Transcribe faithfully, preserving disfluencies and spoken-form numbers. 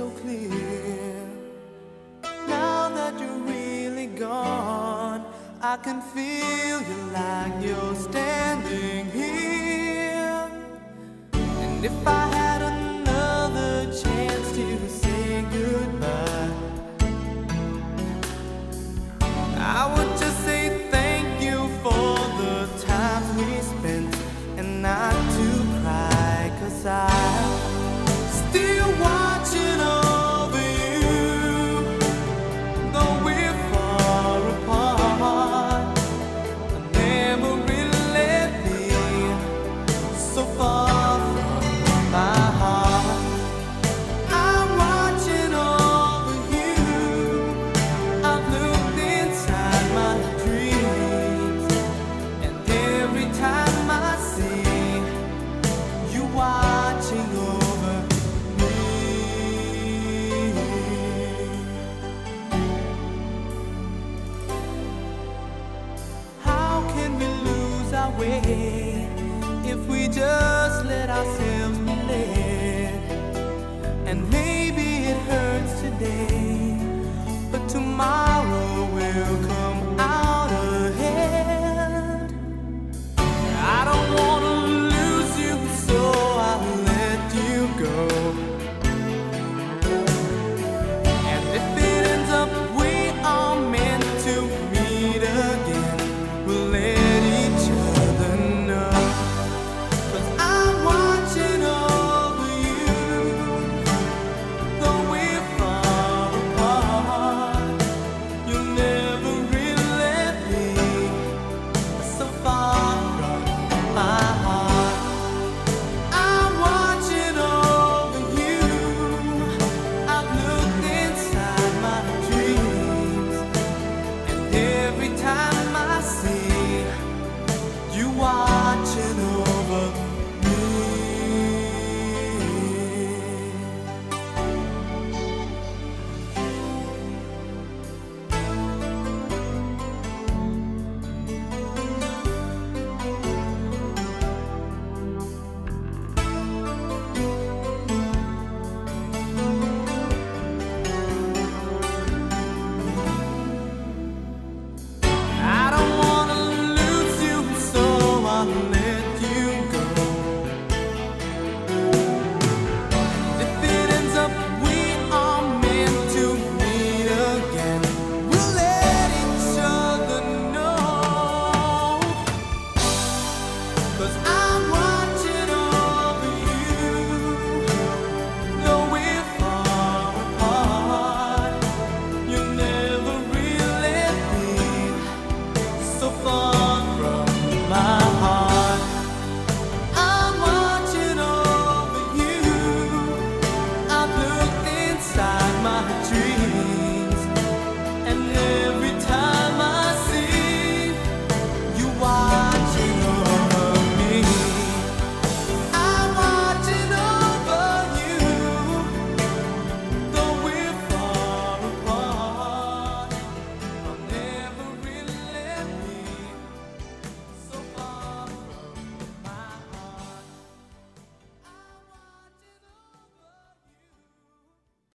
so clear. Now that you're really gone, I can feel you like you're standing here. And if I had another chance to say goodbye, I would just say thank you for the times we spent, and not to cry, 'cause I'm still watching over you. Though we're far apart, a memory left me so far from my heart. I'm watching over you. I've looked inside my dreams, and every time I see you watching over me. How can we lose our way if we just let ourselves